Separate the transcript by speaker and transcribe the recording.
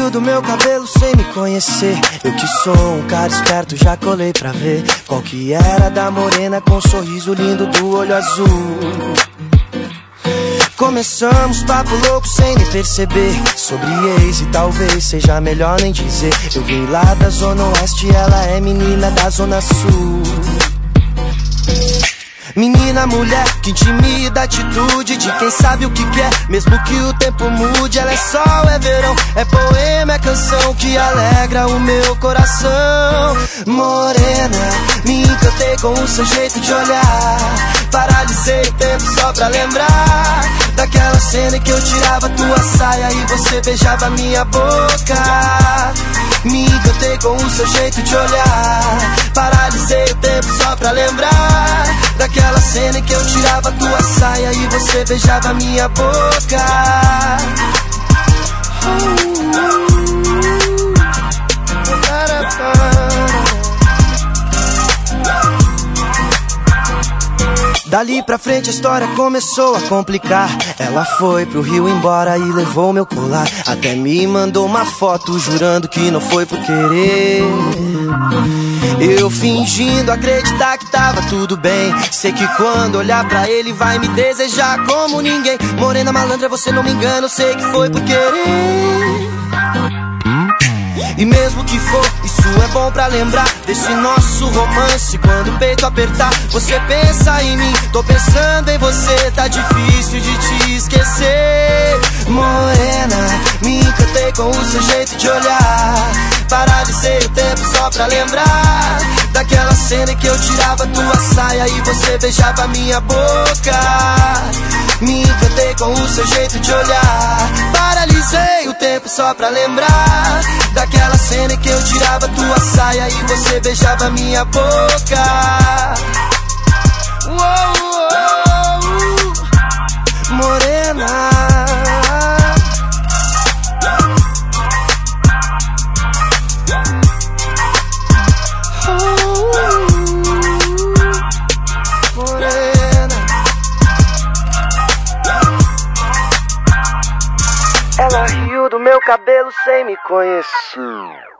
Speaker 1: riu do meu cabelo sem me conhecer. Eu que sou um cara esperto, já colei pra ver qual que era da morena com um sorriso lindo do olho azul. Começamos papo louco sem nem perceber, sobre ex e talvez seja melhor nem dizer. Eu vim lá da zona oeste, ela é menina da zona sul. Menina, mulher, que intimida a atitude de quem sabe o que quer, mesmo que o tempo mude. Ela é sol, é verão, é poema, é canção que alegra o meu coração. Morena, me encantei com o seu jeito de olhar, paralisei o tempo só pra lembrar daquela cena em que eu tirava tua saia e você beijava minha boca. Me encantei com o seu jeito de olhar, paralisei o tempo só pra lembrar daquela cena em que eu tirava tua saia e você beijava minha boca. Dali pra frente a história começou a complicar. Ela foi pro Rio embora e levou meu colar. Até me mandou uma foto jurando que não foi por querer. Eu fingindo acreditar que tava tudo bem. Sei que quando olhar pra ele vai me desejar como ninguém. Morena malandra, você não me engana, eu sei que foi por querer. E mesmo que for, isso é bom pra lembrar desse nosso romance. Quando o peito apertar, você pensa em mim, tô pensando em você, tá difícil de te esquecer. Morena, me encantei com o seu jeito de olhar, paralisei o tempo só pra lembrar daquela cena em que eu tirava tua saia e você beijava minha boca. Me encantei com o seu jeito de olhar, paralisei o tempo só pra lembrar daquela cena em que eu tirava tua saia e você beijava minha boca. Morena, ela riu do meu cabelo sem me conhecer.